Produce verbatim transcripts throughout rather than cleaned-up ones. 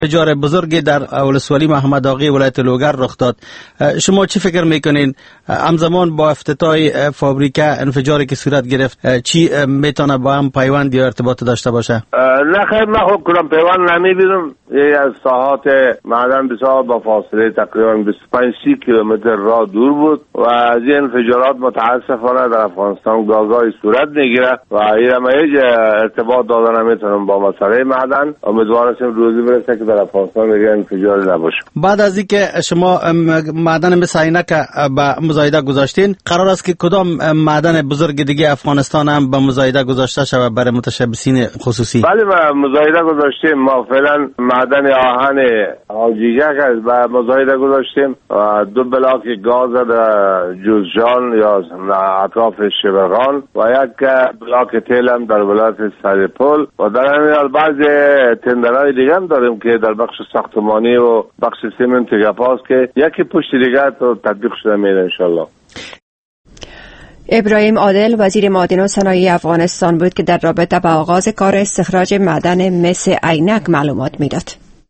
انفجار بزرگی در ولسوالی محمد آقی ولایت لوگر رخ داد. شما چی فکر میکنین همزمان با افتتاح فابریکه انفجاری که صورت گرفت چی میتونه با هم پیوند یا ارتباط داشته باشه؟ نه خیر، من خود کنم پیوند نمیبینم. یکی از ساحات معدن بسیار با فاصله تقریبا بیست و پنج کیلومتر راه دور بود و از این انفجارات متاسفانه در افغانستان گاگاهی صورت میگیره و این هم هیچ ارتباط دادن نمیتونم با مسئله معدن. امیدوارم روزی برسه که در افغانستان دیگه انفجاری نباشه. بعد از اینکه شما معدن مثل عینک به مزایده گذاشتین، قرار است که کدام معدن بزرگ دیگه افغانستان هم به مزایده گذاشته شود برای متشبثین خصوصی؟ بله، به مزایده گذاشتیم. ما فعلا معدن آهن آجیگه که به مزایده گذاشتیم و دو بلاک گاز در جوزجان یا اطراف شبرغان و یک بلاک تیل هم در ولایت سریپول و در همین حال بعضی تندرهای دیگه هم داریم که در بخش ساختمانی و بخش سیمنت گپاس که یکی پشت دیگه تو تطبیق شده میره انشالله. ابراهیم عادل وزیر معادن و صنایع افغانستان بود که در رابطه با آغاز کار استخراج معدن مس عینک معلومات میداد.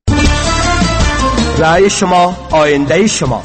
رأی شما آینده شما.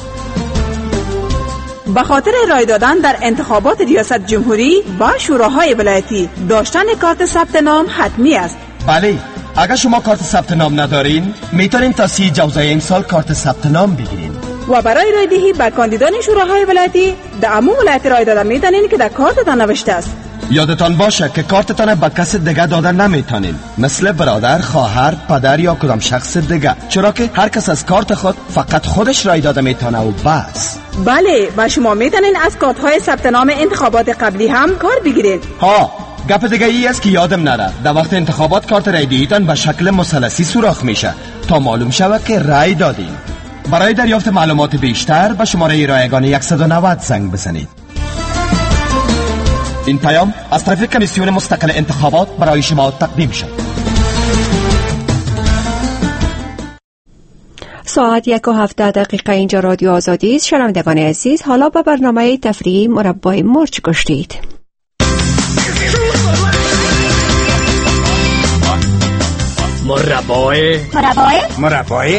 به خاطر رای دادن در انتخابات ریاست جمهوری با شوراهای ولایتی داشتن کارت ثبت نام حتمی است. بله، اگر شما کارت ثبت نام ندارین میتونین تا سی جوزه امسال کارت ثبت نام بگیرین و برای رای دهی به کاندیدان شوراهای ولایتی در عموم ولایت رای دادن میتونین که در کارتتان نوشته است. یادتان باشه که کارتتان به کس دیگه دادن نمیتونین، مثل برادر، خواهر، پدر یا کدام شخص دیگه، چرا که هر کس از کارت خود فقط خودش رای داده میتونه و بس. بله، و شما میتونین از کارت‌های ثبت نام انتخابات قبلی هم کار بگیرید. ها، گپ دیگه ای است که یادم نره، در وقت انتخابات کارت رای دیتان به شکل مثلثی سوراخ میشه تا معلوم شود که رای دادین. برای دریافت معلومات بیشتر به شماره رایگان صد و نود زنگ بزنید. این پیام از طرف کمیسیون مستقل انتخابات برای شما تقدیم شد. ساعت یک و هفته دقیقه اینجا رادیو آزادی است. شنوندگان عزیز، حالا به برنامه تفریحی مربای مرچ گوشید. مربای مربای مربای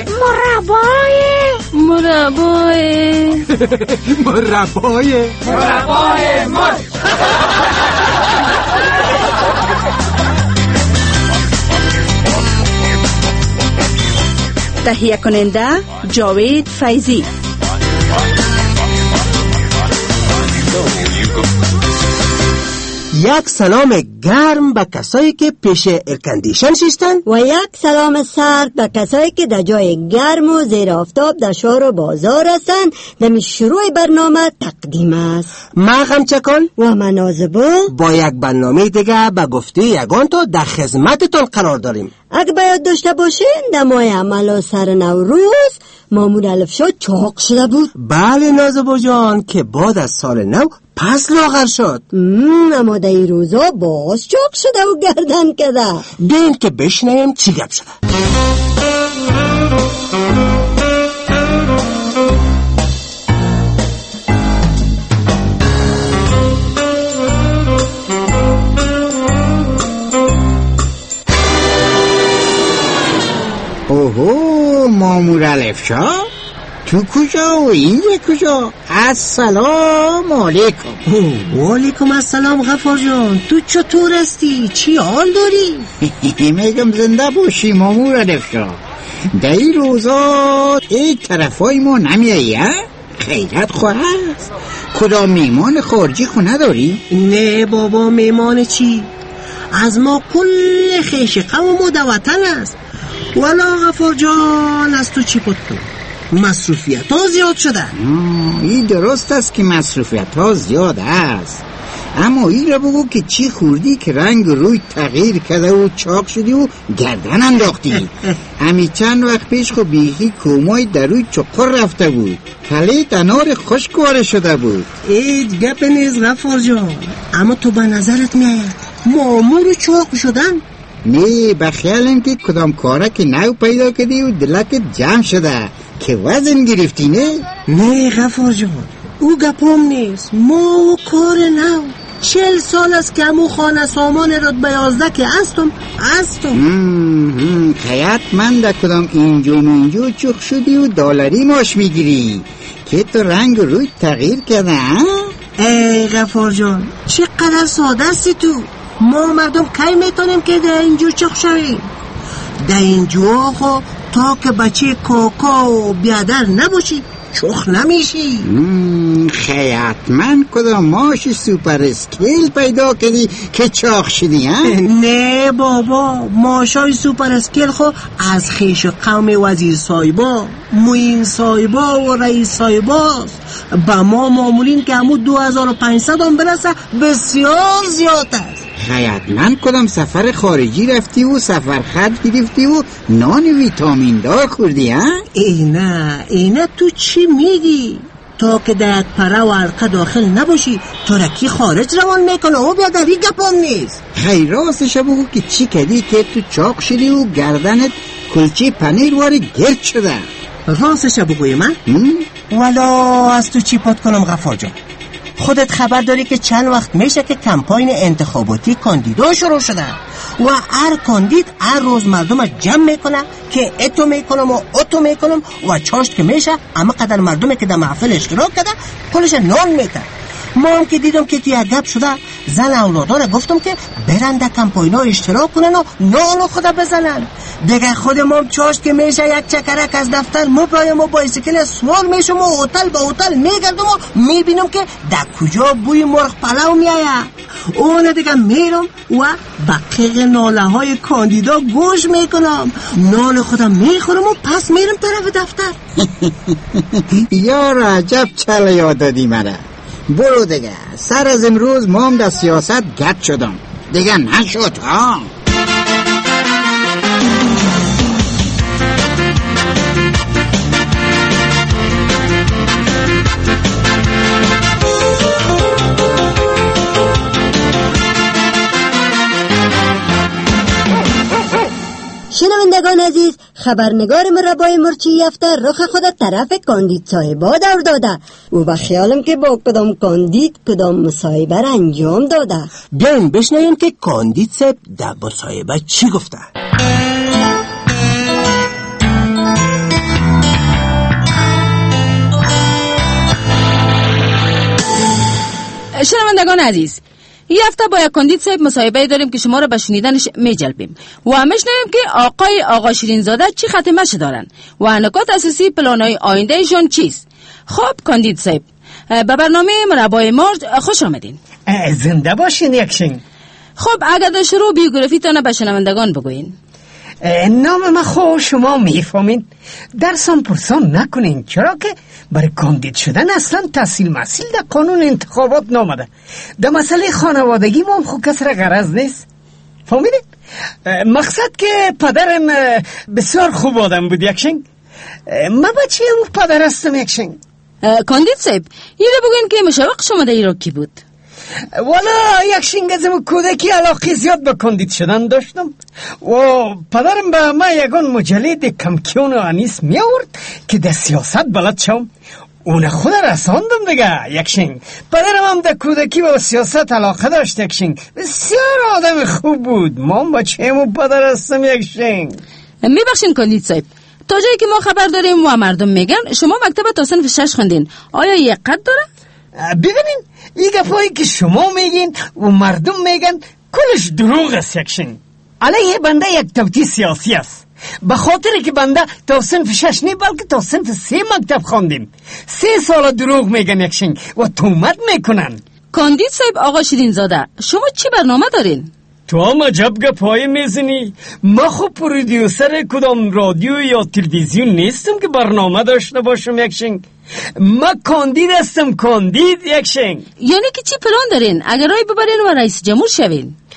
مربای مربای مربای مربای مرچ. تهیه کننده جاوید فیضی. یک سلام گرم به کسایی که پیش ایرکندیشن شستن و یک سلام سرد به کسایی که در جای گرم و زیر آفتاب در شهر و بازار هستند. در شروع برنامه تقدیم است. ما غمچکان و منازبو با یک برنامه دیگه به گفته یگان تو در خدمتتون قرار داریم. اگه باید داشته باشین در ماه عمل و سر نوروز مامور الفشا چاق شده بود. بله نازبو جان، که بعد از سال نو پس لاغر شد. اما در این روزا باز چاق شده و گردن کده. بین که بشنیم چی گپ شده. اوهو، مامور الفشا تو کجا و اینجا کجا؟ السلام علیکم. و علیکم السلام غفار جان، تو چطور هستی؟ چی حال داری؟ میگم زنده باشی مامور الفشا. در این روزا این طرفای ما نمیایی ها؟ خیرت خواه هست. کدام میمان خارجی خو نداری؟ نه بابا، میمان چی؟ از ما کل خیش قوم و دوطن است. والا غفار جان، از تو چی پتو؟ مصروفیت ها زیاد شده. این درست است که مصروفیت ها زیاد است، اما این را بگو که چی خوردی که رنگ روی تغییر کرده و چاق شدی و گردن انداختی. همی چند وقت پیش خو بیخی کومای در روی چقر رفته بود، تله تنار خشکواره شده بود. اید گپ نیز غفار جان، اما تو به نظرت میاد مامور چاق شدن؟ نه، بخیالم که کدام کاره که نو پیدا کردی و دلکت جمع شده که وزن گرفتی. نه نه غفار جان، او گپام نیست. ما و کار نو چل سال است که همون خانه سامان رتبه یازده که هستم هستم خیاطمند کدام اینجا اینجا چخ شدی و دلاری ماش میگیری که تو رنگ روی تغییر کرده ها؟ ای غفار جان چقدر ساده هستی تو. ما مردم کی میتونیم که در اینجور چخ شویم؟ در اینجور خو تا که بچه کاکا و بیادر نباشی چخ نمیشی. خیاطمند کدام ماشی سوپر اسکیل پیدا کردی که چاق شدی ها؟ نه بابا، ماشای سوپر اسکیل خو از خیش قوم وزیر سایبا، موین سایبا و رئیس سایباست. با ما معمولین که همون دو هزار و پنجصد هم برسه بسیار زیاد است. خیاطمند کدام سفر خارجی رفتی و سفر خط گرفتی و نان ویتامین دار خوردی ها؟ اینه اینه تو چی میگی؟ تا که در یک پره و حلقه داخل نباشی ترکی خارج روان میکنه و بیادری گپام نیست. خیلی راستش بگو که چی کردی که تو چاق شدی و گردنت کلچه پنیر واری گرد شده؟ راستش بگوی من؟ والا از تو چی پات کنم غفار جان؟ خودت خبر داری که چند وقت میشه که کمپاین انتخاباتی کاندیدا شروع شده و هر کاندید هر روز مردم جمع میکنه که اتو میکنم و اتو میکنم و چاشت که میشه اما قدر مردمه که در محفل اشتراک کرده کلش نان میتن. ما هم که دیدم که توی گپ شده زن اولادان گفتم که برن در کمپاین ها اشتراک کنن و نان خدا بزنن. دیگه خود ما چاشت که میشه یک چکرک از دفتر مبرایم و بایسیکل سوار میشم و هتل با هتل میگردم و میبینم که در کجا بوی مرغ پلو میایه. اون دیگه میرم و بقیق ناله های کاندیدا گوش میکنم، نان خودم میخورم و پس میرم طرف دفتر. یا عجب چله یاد دادی منه. برو دیگه، سر از امروز ما هم در سیاست گت شدم دیگه نشد ها. شنوندگان عزیز، خبرنگار مربای مرچی یفته رخ خود طرف کاندید صاحبا دور داده و با خیالم که با کدام کاندید کدام مصاحبه را انجام داده. بیاین بشنویم که کاندید صاحب در مصاحبه چی گفته. شنوندگان عزیز، یه هفته با یک کاندید صاحب مصاحبه داریم که شما را به شنیدنش میجلبیم و میشنویم که آقای آقا شیرینزاده چی ختمش دارن و نکات اساسی پلانهای آیندهشون چیست. خب کاندید صاحب، به برنامه مربای مرد خوش آمدین. زنده باشین یکشین. خب اگر در شروع بیوگرافیتان به شنوندگان بگوین. نام من خو شما میفهمین، درسان پرسان نکنین، چرا که برای کاندید شدن اصلا تحصیل محصیل در قانون انتخابات نامده. در مسئله خانوادگی ما هم خو کس را غرض نیست، فهمیدین؟ مقصد که پدرم بسیار خوب آدم بود یکشین. من بچه اون پدر هستم یکشین. کاندید صاحب، یه رو بگوین که مشوق شما در ایران کی بود؟ والا یک شنگزم کودکی علاقه زیاد به کاندید شدن داشتم و پدرم به ما یگان مجلد کمکیون و انیس می آورد که در سیاست بلد شم. اون خود رساندم دیگه یکشنگ. پدرم هم در کودکی و سیاست علاقه داشت یکشنگ، بسیار آدم خوب بود. ما هم بچه همون پدر هستم یکشنگ. میبخشین کاندید صاحب، تا جایی که ما خبر داریم و مردم میگن شما مکتب تا صنف شش خوندین، آیا یک قد داره؟ ببینین این گفایی که شما میگین و مردم میگن کلش دروغ است یکشنگ. علیه بنده یک توتی سیاسی است، به خاطر که بنده تا صنف شش نی بلکه تا صنف سه مکتب خواندیم. سه سال دروغ میگن یکشنگ و تومت میکنن. کاندید صاحب آقا شیرینزاده، شما چی برنامه دارین؟ تو هم عجب گپای میزنی. ما خب پرودیوسر کدام رادیو یا تلویزیون نیستم که برنامه داشته باشم یکشنگ. ما کاندید هستم، کاندید یکشنگ. یعنی که چی پلان دارین اگر رای ببرین و رئیس جمهور شوین؟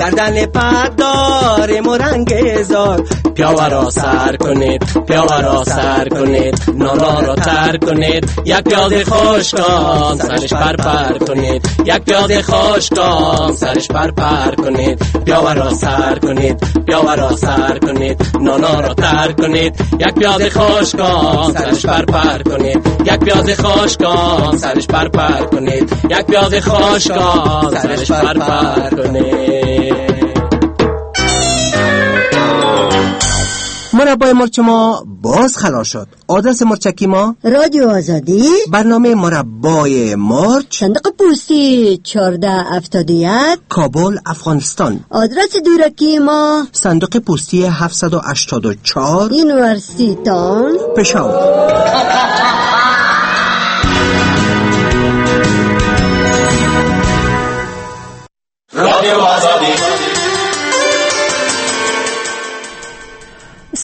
گردن پدار مرنگزار. پیاوه را سر کنید، پیاوه را سر کنید، نانا را تر کنید، یک پیاده خوشکام سرش پر پر کنید، یک پیاده خوشکام سرش پر پر کنید. پیاوه را سر کنید، پیاوه را سر کنید، نانا را تر کنید، یک پیاده خوشکام سرش پر پر کنید، یک پیاده خوشکام سرش پر پر کنید، یک پیاده خوشکام سرش پر پر کنید. مربای مرچ ما باز خلاص شد. آدرس مرچکی ما رادیو آزادی، برنامه مربای مرچ، صندوق پستی چهارده هفتاد و یک، کابل، افغانستان. آدرس دورکی ما صندوق پستی هفتصد و هشتاد و چهار، یونیورسیتی تاون، پشاور.